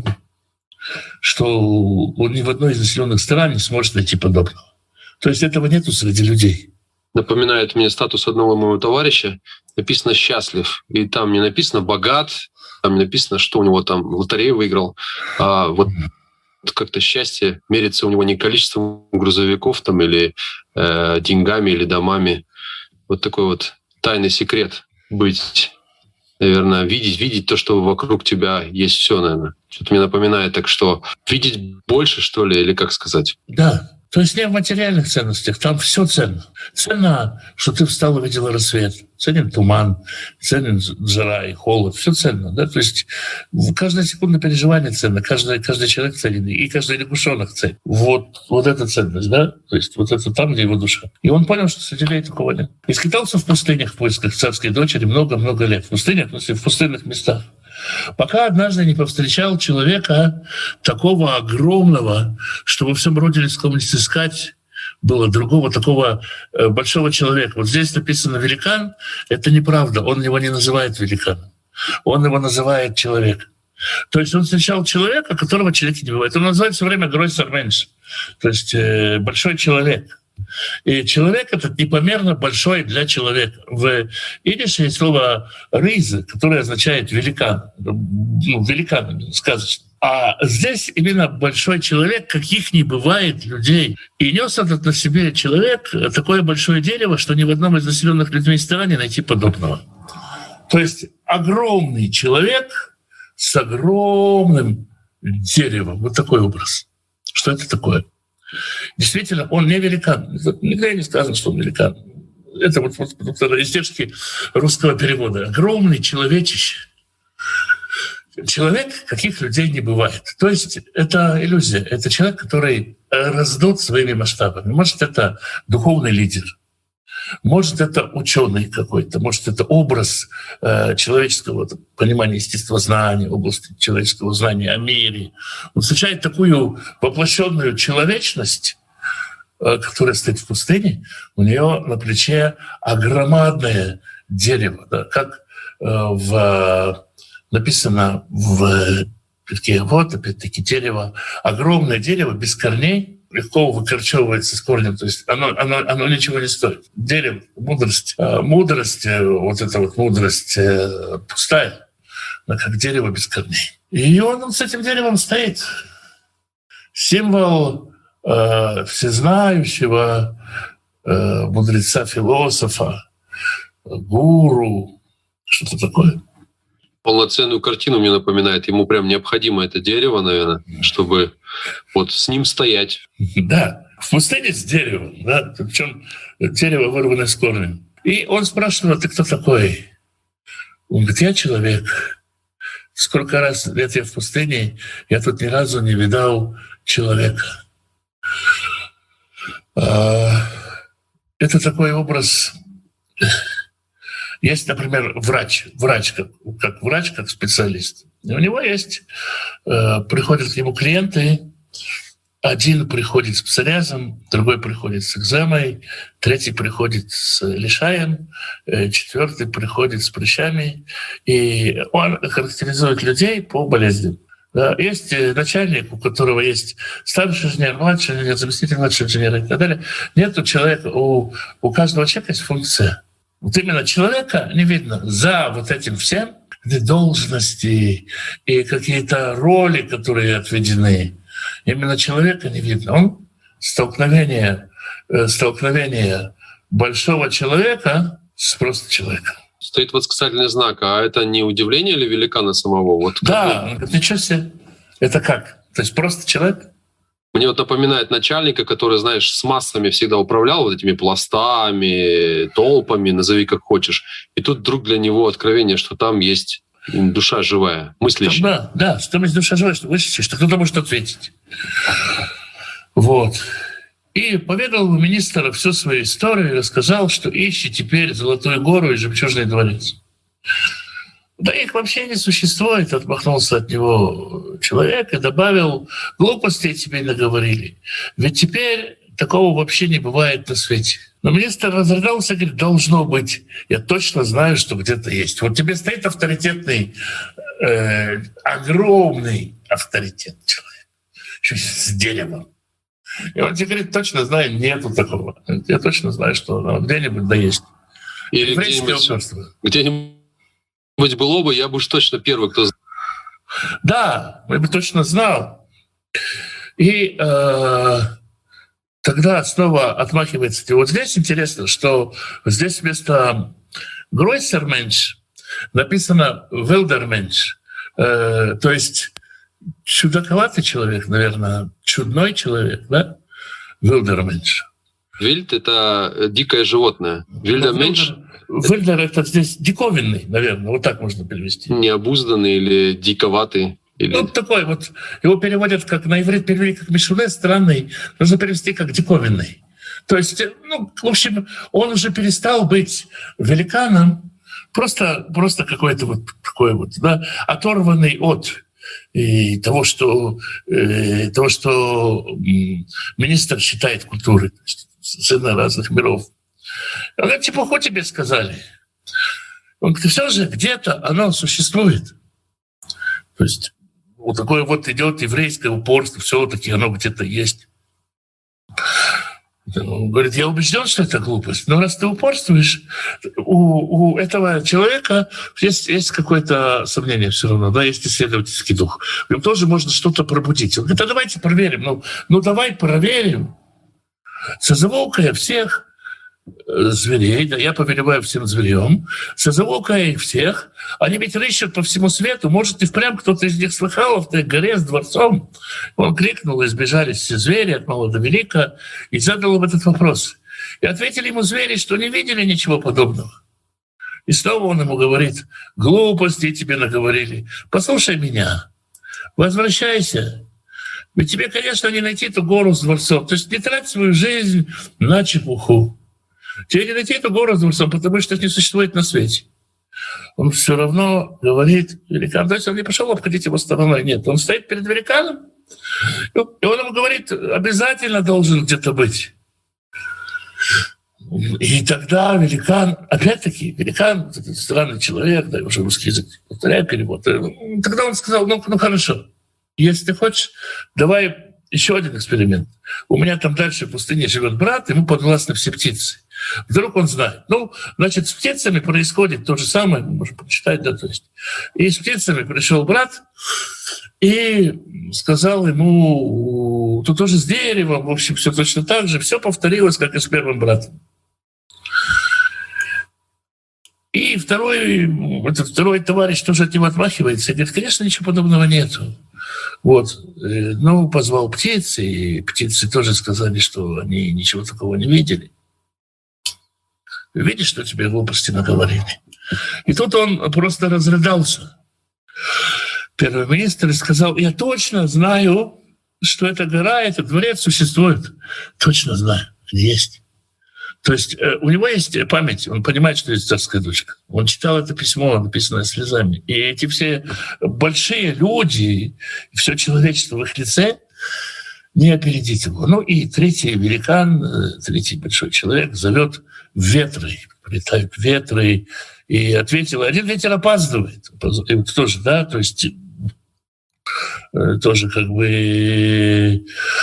Speaker 1: что он ни в одной из населенных стран не сможет найти подобного. То есть этого нету среди людей.
Speaker 2: Напоминает мне статус одного моего товарища. Написано «счастлив». И там не написано «богат», там не написано, что у него там в лотерею выиграл. А вот как-то счастье мерится у него не количеством грузовиков там, или деньгами, или домами. Вот такой вот тайный секрет быть, наверное, видеть то, что вокруг тебя есть все, наверное. Что-то мне напоминает, так что видеть больше, что ли, или как сказать?
Speaker 1: Да. То есть не в материальных ценностях, там все ценно. Ценно, что ты встал и видел рассвет. Ценен туман, ценен жара и холод. Все ценно. Да? То есть каждое секундное переживание ценно, каждый человек ценен, и каждый лягушонок ценен. Вот это ценность, да? То есть вот это там, где его душа. И он понял, что среди людей такого нет. И скитался в пустынях в поисках царской дочери много-много лет. В пустынях, в пустынных местах. Пока однажды не повстречал человека такого огромного, что во всем роде рискованность искать было другого такого большого человека. Вот здесь написано «великан». Это неправда. Он его не называет великаном. Он его называет человек. То есть он встречал человека, которого человек не бывает. Он называет все время «größer Mensch», то есть большой человек. И человек этот непомерно большой для человека. В идише есть слово «риза», которое означает «великан». Великан сказочно. А здесь именно большой человек, каких не бывает людей. И нес этот на себе человек такое большое дерево, что ни в одном из населенных людьми стран не найти подобного. То есть огромный человек с огромным деревом. Вот такой образ. Что это такое? Действительно, он не великан. Нигде не сказано, что он великан. Это вот издержки русского перевода. Огромный человечище. Человек, каких людей не бывает. То есть это иллюзия. Это человек, который раздут своими масштабами. Может, это духовный лидер. Может, это ученый какой-то, может, это образ человеческого понимания естествознания, области человеческого знания о мире. Он встречает такую воплощенную человечность, которая стоит в пустыне, у нее на плече огромадное дерево, да, как написано в Перкей Авот, опять-таки дерево, огромное дерево без корней, легко выкорчевывается с корнем, то есть оно ничего не стоит. Дерево, мудрость, вот эта вот мудрость пустая, но как дерево без корней. И он с этим деревом стоит. Символ всезнающего мудреца, философа, гуру, что-то такое.
Speaker 2: Полноценную картину мне напоминает. Ему прям необходимо это дерево, наверное, чтобы вот с ним стоять.
Speaker 1: Да, в пустыне с деревом, да, причем дерево вырвано с корнем. И он спрашивает: ты кто такой? Он говорит: я человек. Сколько раз лет я в пустыне, я тут ни разу не видал человека. Это такой образ. Есть, например, врач как специалист. И у него есть, приходят к нему клиенты, один приходит с псориазом, другой приходит с экземой, третий приходит с лишаем, четвертый приходит с прыщами. И он характеризует людей по болезням. Да, есть начальник, у которого есть старший инженер, младший инженер, заместитель младшего инженера и так далее. Нет у человека, у каждого человека есть функция. Вот именно человека не видно за вот этим всем, где должности и какие-то роли, которые отведены. Именно человека не видно. Он столкновение большого человека с просто человеком.
Speaker 2: Стоит восклицательный знак, а это не удивление ли великана самого? Вот
Speaker 1: да, ничего себе. Это как? То есть просто человек?
Speaker 2: Мне вот напоминает начальника, который, знаешь, с массами всегда управлял вот этими пластами, толпами, назови как хочешь. И тут вдруг для него откровение, что там есть душа живая, мыслящая.
Speaker 1: Да, что там есть душа живая, что мыслящая, что кто-то может ответить. Вот. И поведал министр всю свою историю и рассказал, что ищет теперь Золотую гору и Жемчужный дворец. Да их вообще не существует, отмахнулся от него человек и добавил: глупостей тебе наговорили. Ведь теперь такого вообще не бывает на свете. Но министр разрыдался, говорит: должно быть. Я точно знаю, что где-то есть. Вот тебе стоит авторитетный, огромный авторитет человек, еще с деревом. И он тебе говорит: точно знаю, нету такого. Я точно знаю, что где-нибудь да есть.
Speaker 2: Или где-нибудь было бы, я бы уж точно первый, кто...
Speaker 1: Да, я бы точно знал. И тогда снова отмахивается. И вот здесь интересно, что здесь вместо «Гройсерменш» написано «Велдерменш», то есть чудаковатый человек, наверное, чудной человек, да? «Велдерменш».
Speaker 2: Вильд — это дикое животное. Вильдерменш —
Speaker 1: Вильдер — это здесь диковинный, наверное, вот так можно перевести.
Speaker 2: Необузданный или диковатый. Или...
Speaker 1: Ну, такой вот. Его переводят как на иврит, перевели как мишуне, странный. Нужно перевести как диковинный. То есть, ну, в общем, он уже перестал быть великаном, просто какой-то вот такой вот, да, оторванный от того, что министр считает культурой, сына разных миров. Он говорит, чепуху тебе сказали. Он говорит, все же где-то оно существует. То есть вот такое вот идет еврейское упорство, все-таки оно где-то есть. Он говорит, я убежден, что это глупость, но раз ты упорствуешь, у этого человека есть какое-то сомнение все равно, да, есть исследовательский дух. В нем тоже можно что-то пробудить. Он говорит, а давайте проверим. Ну давай проверим. Созову-ка я всех зверей, да, я повелеваю всем зверям, созову-ка я их всех, они ведь рыщут по всему свету, может, и впрямь кто-то из них слыхал в той горе с дворцом. Он крикнул, и сбежались все звери от мала до велика, и задал им этот вопрос. И ответили ему звери, что не видели ничего подобного. И снова он ему говорит, глупости тебе наговорили, послушай меня, возвращайся. Ведь тебе, конечно, не найти эту гору с дворцом. То есть не трать свою жизнь на чепуху. Тебе не найти эту гору с дворцом, потому что это не существует на свете. Он все равно говорит великан. То есть он не пошел обходить его стороной. Нет, он стоит перед великаном, и он ему говорит, обязательно должен где-то быть. И тогда великан, опять-таки, великан, этот странный человек, да, уже русский язык повторяю перевод, тогда он сказал, ну хорошо, если ты хочешь, давай еще один эксперимент. У меня там дальше в пустыне живет брат, ему подвластны все птицы. Вдруг он знает. Ну, значит, с птицами происходит то же самое, можно почитать, да, то есть. И с птицами пришел брат и сказал ему, тут тоже с деревом, в общем, все точно так же, все повторилось, как и с первым братом. И второй товарищ тоже от него отмахивается и говорит, конечно, ничего подобного нету. Вот. Ну, позвал птиц, и птицы тоже сказали, что они ничего такого не видели. Видишь, что тебе глупости наговорили? И тут он просто разрыдался. Первый министр сказал, я точно знаю, что эта гора, этот дворец существует. Точно знаю, есть. То есть у него есть память, он понимает, что есть царская дочка. Он читал это письмо, написанное слезами. И эти все большие люди, все человечество в их лице, не опередить его. Ну и третий великан, третий большой человек зовет ветры, прилетают ветры, и ответил, один ветер опаздывает. И вот тоже, да, то есть тоже как бы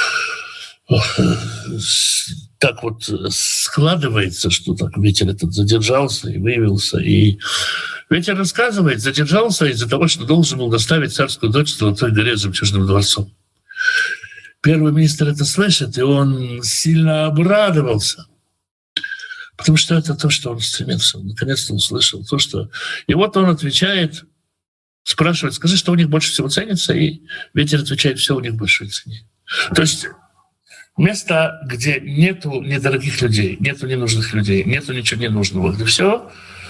Speaker 1: так вот складывается, что так ветер этот задержался и выявился. И ветер рассказывает, задержался из-за того, что должен был доставить царскую дочь на той горе с жемчужным дворцом. Первый министр это слышит, и он сильно обрадовался. Потому что это то, что он стремился. Наконец-то услышал то, что... И вот он отвечает, спрашивает, скажи, что у них больше всего ценится, и ветер отвечает, все у них больше ценится. То есть место, где нету недорогих людей, нету ненужных людей, нету ничего ненужного, где все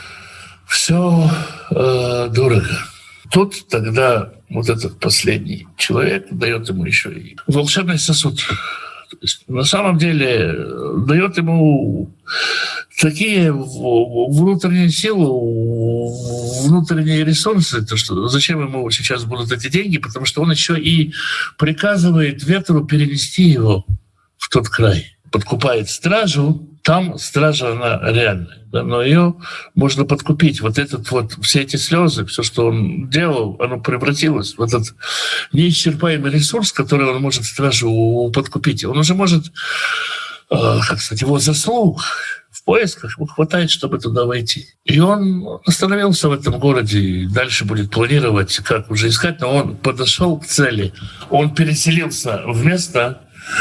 Speaker 1: дорого. Тут тогда вот этот последний человек дает ему еще и волшебный сосуд. То есть, на самом деле дает ему такие внутренние силы, внутренние ресурсы, то что зачем ему сейчас будут эти деньги, потому что он еще и приказывает ветру перенести его в тот край. Подкупает стражу, там стража, она реальная, да, но ее можно подкупить. Вот все эти слезы, все, что он делал, оно превратилось в этот неисчерпаемый ресурс, который он может стражу подкупить. Он уже может, как сказать, его заслуг в поисках, ему хватает, чтобы туда войти. И он остановился в этом городе, и дальше будет планировать, как уже искать, но он подошел к цели. Он переселился в место,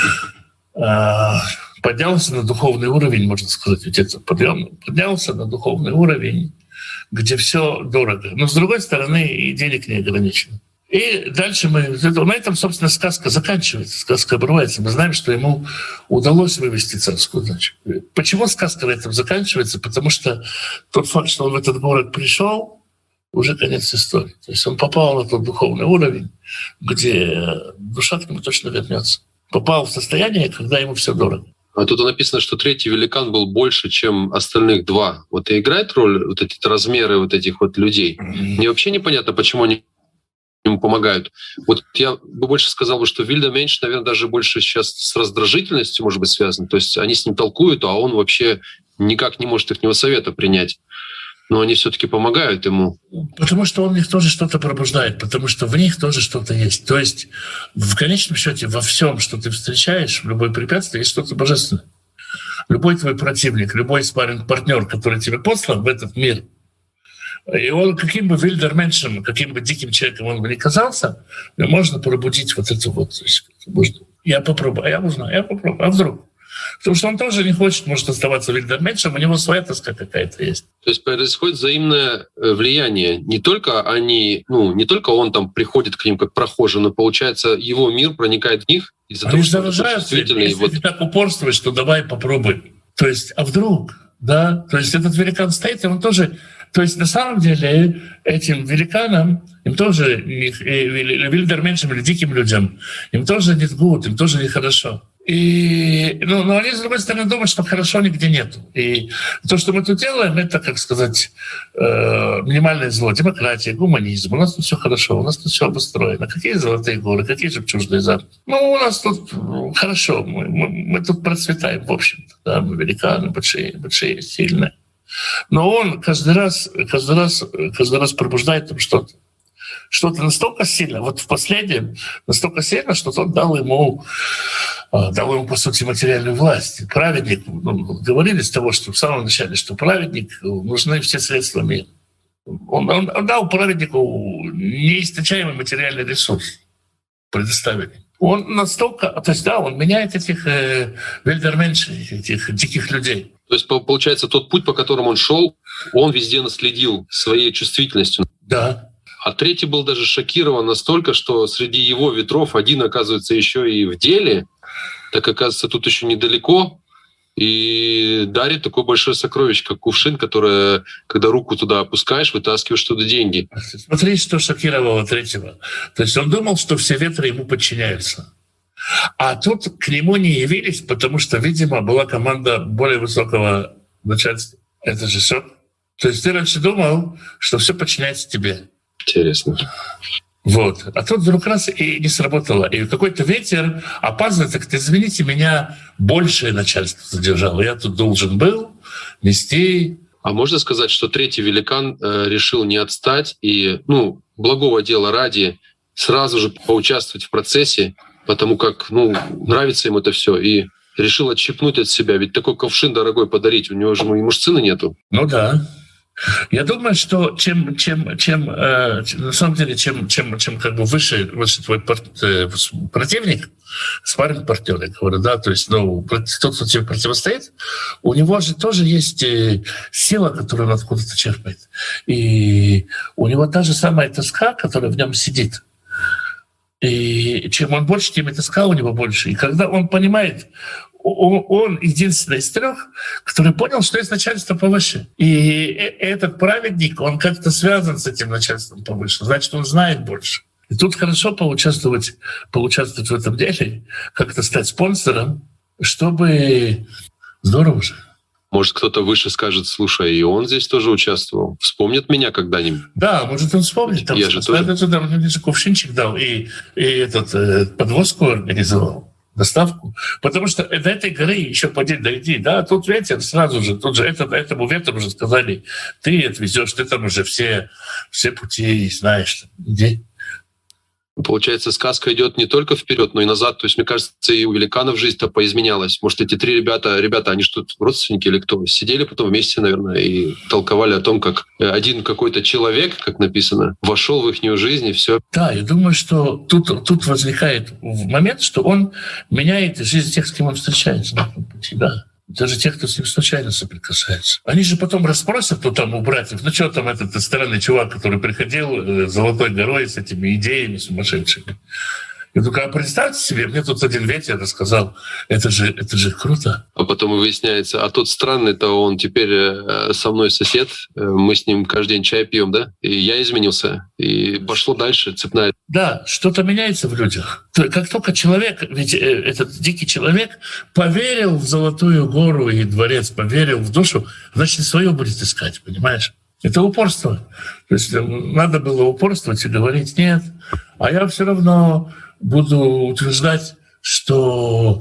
Speaker 1: поднялся на духовный уровень, можно сказать, ведь это поднялся на духовный уровень, где все дорого. Но, с другой стороны, и денег не ограничено. И дальше на этом, собственно, сказка заканчивается, сказка обрывается. Мы знаем, что ему удалось вывести царскую дачу. Почему сказка на этом заканчивается? Потому что тот факт, что он в этот город пришел, уже конец истории. То есть он попал на тот духовный уровень, где душа к нему точно вернется. Попал в состояние, когда ему все дорого.
Speaker 2: А тут написано, что третий великан был больше, чем остальных два. Вот и играет роль вот эти размеры вот этих вот людей. Мне вообще непонятно, почему они ему помогают. Вот я бы больше сказал, что Вильдерменш, наверное, даже больше сейчас с раздражительностью может быть связан. То есть они с ним толкуют, а он вообще никак не может их совета принять. Но они все-таки помогают ему.
Speaker 1: Потому что он в них тоже что-то пробуждает, потому что в них тоже что-то есть. То есть в конечном счете во всем, что ты встречаешь, в любой препятствии, есть что-то божественное. Любой твой противник, любой спарринг-партнер, который тебе послан в этот мир, и он каким бы вильдерменшем, каким бы диким человеком он бы ни казался, можно пробудить вот это вот. То есть, можно, я попробую, а я узнаю, я попробую, а вдруг? Потому что он тоже не хочет, может, оставаться вильдерменшем, у него своя тоска какая-то есть.
Speaker 2: То есть происходит взаимное влияние. Не только он там приходит к ним как прохожий, но, получается, его мир проникает в них.
Speaker 1: Они заражаются, если ты так упорствуешь, что давай попробуй. То есть, а вдруг? Да? То есть этот великан стоит, и он тоже... То есть на самом деле этим великанам, им тоже, вильдерменшем или диким людям, им тоже не гуд, им тоже нехорошо. Но они, с другой стороны, думают, что хорошо нигде нету. И то, что мы тут делаем, это, как сказать, минимальное зло, демократия, гуманизм. У нас тут все хорошо, у нас тут все обустроено. Какие золотые горы, какие жемчужные замки. У нас тут хорошо, мы тут процветаем, в общем-то. Да, мы великаны, большие, сильные. Но он каждый раз пробуждает там что-то. Что-то настолько сильно, вот в последнем, настолько сильно, что тот дал ему, по сути, материальную власть. Праведник, говорили с того, что в самом начале, что праведник, нужны все средства мира. Он дал праведнику неистощаемый материальный ресурс, предоставили. Он настолько, то есть да, он меняет этих вильдерменшей, этих диких людей.
Speaker 2: То есть, получается, тот путь, по которому он шел, он везде наследил своей чувствительностью.
Speaker 1: Да.
Speaker 2: А третий был даже шокирован настолько, что среди его ветров один, оказывается, еще и в деле, так, оказывается, тут еще недалеко, и дарит такое большое сокровище, как кувшин, которое, когда руку туда опускаешь, вытаскиваешь туда деньги.
Speaker 1: Смотри, что шокировало третьего. То есть он думал, что все ветры ему подчиняются. А тут к нему не явились, потому что, видимо, была команда более высокого начальства. Это же шок. То есть ты раньше думал, что все подчиняется тебе.
Speaker 2: Интересно.
Speaker 1: Вот. А тут вдруг раз и не сработало. И какой-то ветер опаздывает, так извините, меня большее начальство задержало. Я тут должен был нести.
Speaker 2: А можно сказать, что третий великан решил не отстать и, благого дела ради, сразу же поучаствовать в процессе, потому как, нравится им это все, и решил отщипнуть от себя. Ведь такой ковшин дорогой подарить, ему же сына нету.
Speaker 1: Ну да. Я думаю, что чем на самом деле, чем как бы выше твой противник, спарринг-партнер, я говорю, да, то есть, тот, кто тебе противостоит, у него же тоже есть сила, которую он откуда-то черпает. И у него та же самая тоска, которая в нем сидит. И чем он больше, тем и тоска у него больше. И когда он понимает, он единственный из трех, который понял, что есть начальство повыше. И этот праведник, он как-то связан с этим начальством повыше. Значит, он знает больше. И тут хорошо поучаствовать в этом деле, как-то стать спонсором, чтобы... Здорово же.
Speaker 2: Может, кто-то выше скажет, слушай, и он здесь тоже участвовал. Вспомнит меня когда-нибудь.
Speaker 1: Да, может, он вспомнит. Там,
Speaker 2: я же тоже...
Speaker 1: Мне же кувшинчик дал и подвозку организовал. Доставку. Потому что до этой горы еще дойди. Да, тут ветер сразу же, тут же этому ветру уже сказали, ты отвезешь, ты там уже все пути знаешь. Иди.
Speaker 2: Получается, сказка идет не только вперед, но и назад. То есть, мне кажется, и у великанов жизнь-то поизменялась. Может, эти три ребята, они что, родственники или кто? Сидели потом вместе, наверное, и толковали о том, как один какой-то человек, как написано, вошел в их жизнь, и все.
Speaker 1: Да, я думаю, что тут возникает момент, что он меняет жизнь тех, с кем он встречается на этом пути, да. Даже тех, кто с ним случайно соприкасается. Они же потом расспросят, кто там у братьев, ну что там этот странный чувак, который приходил Золотой горой с этими идеями сумасшедшими. Я только представьте себе, мне тут один ветер рассказал, это же круто.
Speaker 2: А потом выясняется, а тот странный-то он теперь со мной сосед, мы с ним каждый день чай пьем, да? И я изменился, и пошло дальше, цепная.
Speaker 1: Да, что-то меняется в людях. Как только человек, ведь этот дикий человек поверил в Золотую гору и дворец, поверил в душу, значит, свое будет искать, понимаешь? Это упорство. То есть надо было упорствовать и говорить нет, а я все равно буду утверждать, что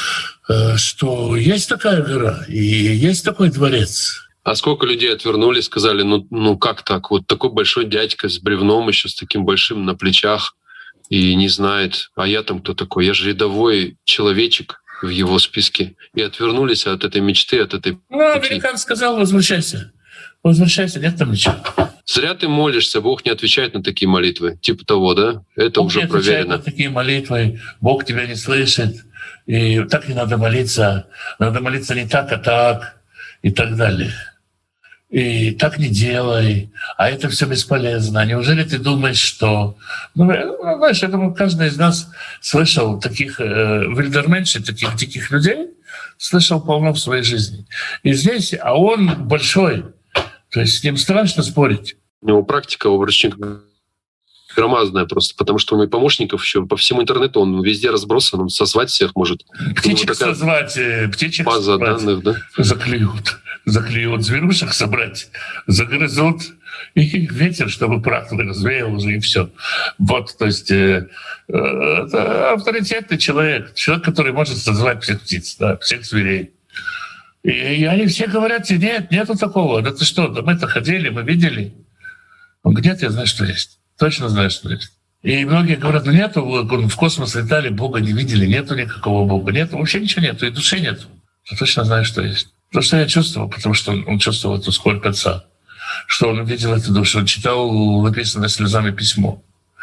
Speaker 1: есть такая гора и есть такой дворец.
Speaker 2: А сколько людей отвернули, сказали, ну как так? Вот такой большой дядька с бревном еще, с таким большим на плечах, и не знает, а я там кто такой? Я же рядовой человечек в его списке. И отвернулись от этой мечты, от этой
Speaker 1: Ну, американ сказал, возвращайся. Возвращайся, нет там ничего.
Speaker 2: Зря ты молишься, Бог не отвечает на такие молитвы. Типа того, да? Это
Speaker 1: Бог
Speaker 2: уже
Speaker 1: не отвечает
Speaker 2: проверено.
Speaker 1: на такие молитвы, Бог тебя не слышит, и так не надо молиться. Надо молиться не так, а так, и так далее. И так не делай, а это все бесполезно. Неужели ты думаешь, что... Ну, знаешь, я думаю, каждый из нас слышал таких вильдерменшей, таких диких людей, слышал полно в своей жизни. И здесь, а он большой, то есть с ним страшно спорить.
Speaker 2: У него практика у обращения громадная просто, потому что у него помощников еще по всему интернету, он везде разбросан, он созвать всех может.
Speaker 1: Птичек созвать, птичек
Speaker 2: база
Speaker 1: собрать,
Speaker 2: данных, да?
Speaker 1: Заклюют, зверушек собрать, загрызут, и ветер, чтобы прах развеял уже, и все. Вот, то есть это авторитетный человек, который может созвать всех птиц, да, всех зверей. И они все говорят, нету такого. Да ты что, да мы-то ходили, мы видели. Он где-то я знаю, что есть. Точно знаю, что есть. И многие говорят, нету, в космос летали, Бога не видели, нету никакого Бога. Нету, вообще ничего нету, и души нету. Я точно знаю, что есть. То, что я чувствовал, потому что он чувствовал эту скорбь отца, что он увидел эту душу, он читал написанное слезами письмо.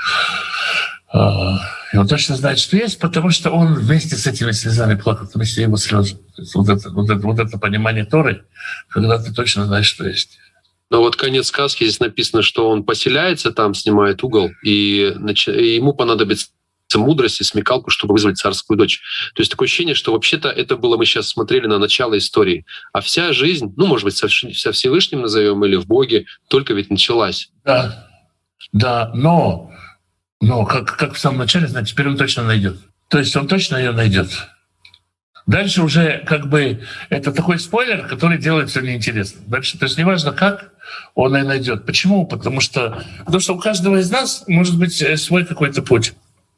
Speaker 1: И он точно знает, что есть, потому что он вместе с этими слезами плакал, вместе его слезы. То есть вот это понимание Торы, когда ты точно знаешь, что есть.
Speaker 2: Но вот конец сказки, здесь написано, что он поселяется там, снимает угол, и ему понадобится мудрость и смекалку, чтобы вызвать царскую дочь. То есть такое ощущение, что вообще-то это было, мы сейчас смотрели на начало истории, а вся жизнь, ну, может быть, со Всевышним назовем или в Боге, только ведь началась.
Speaker 1: Да, но как в самом начале, значит, теперь он точно найдет. То есть он точно ее найдет. Дальше уже как бы это такой спойлер, который делает все неинтересно. Дальше, то есть неважно как, он ее найдет. Почему? Потому что у каждого из нас может быть свой какой-то путь.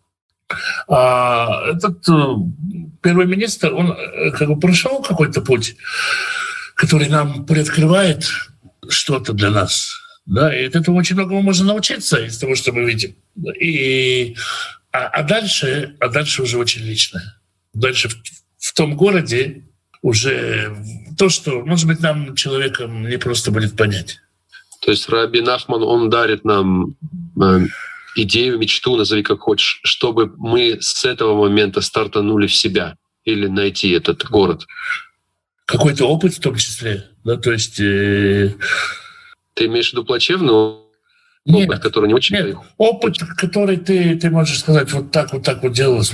Speaker 1: Этот первый министр, он как бы прошел какой-то путь, который нам приоткрывает что-то для нас. Да, и от этого очень многому можно научиться из того, что мы видим. А дальше уже очень личное. Дальше в том городе уже то, что, может быть, нам, человеком, не просто будет понять.
Speaker 2: То есть Раби Нахман, он дарит нам идею, мечту, назови как хочешь, чтобы мы с этого момента стартанули в себя или найти этот город.
Speaker 1: Какой-то опыт в том числе. Да, то есть... Ты
Speaker 2: имеешь в виду плачевный опыт, который не очень...
Speaker 1: Нет, опыт, который ты можешь сказать, вот так вот делалось.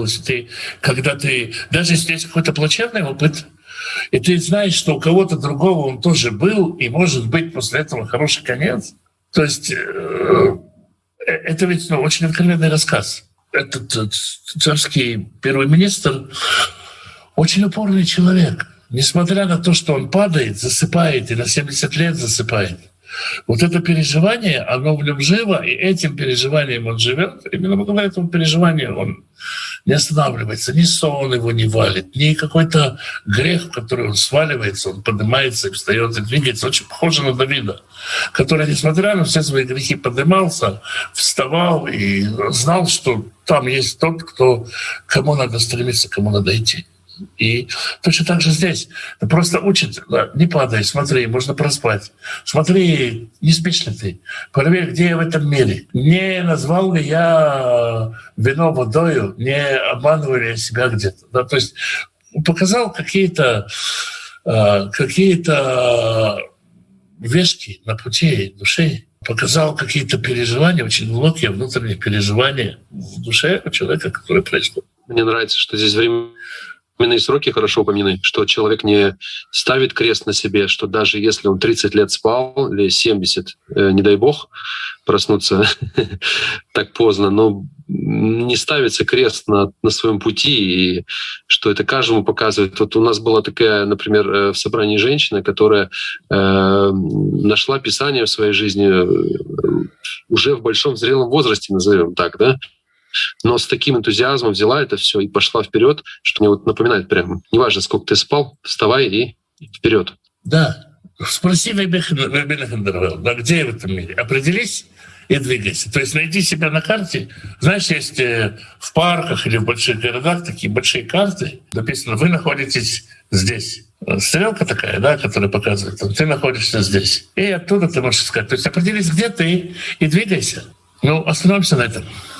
Speaker 1: Даже если есть какой-то плачевный опыт, и ты знаешь, что у кого-то другого он тоже был, и может быть после этого хороший конец. То есть это ведь очень откровенный рассказ. Этот царский первый министр очень упорный человек. Несмотря на то, что он падает, засыпает, и на 70 лет засыпает, вот это переживание, оно в нем живо, и этим переживанием он живет. Именно благодаря этому переживанию он не останавливается, ни сон его не валит, ни какой-то грех, в который он сваливается, он поднимается и встает и двигается. Очень похоже на Давида, который, несмотря на все свои грехи, поднимался, вставал и знал, что там есть тот, кому надо стремиться, кому надо идти. И точно так же здесь. Просто учит, да, не падай, смотри, можно проспать. Смотри, не спишь ли ты? Проверь, где я в этом мире. Не назвал ли я вино водою, не обманываю ли я себя где-то. Да? То есть показал какие-то вешки на пути души, показал какие-то переживания, очень глубокие внутренние переживания в душе у человека, который происходит.
Speaker 2: Мне нравится, что здесь временные сроки хорошо упомянены, что человек не ставит крест на себе, что даже если он 30 лет спал или 70, не дай бог проснуться так поздно, но не ставится крест на своем пути, и что это каждому показывает. Вот у нас была такая, например, в собрании женщина, которая нашла Писание в своей жизни уже в большом зрелом возрасте, назовем так, да, но с таким энтузиазмом взяла это все и пошла вперед, что мне вот напоминает прямо. Неважно, сколько ты спал, вставай и вперед.
Speaker 1: Да. Спроси Рабби Хандервелл, да, где в этом мире? Определись и двигайся. То есть найди себя на карте. Знаешь, есть в парках или в больших городах такие большие карты. Написано, вы находитесь здесь. Стрелка такая, да, которая показывает, ты находишься здесь. И оттуда ты можешь сказать. То есть определись, где ты, и двигайся. Ну, остановимся на этом.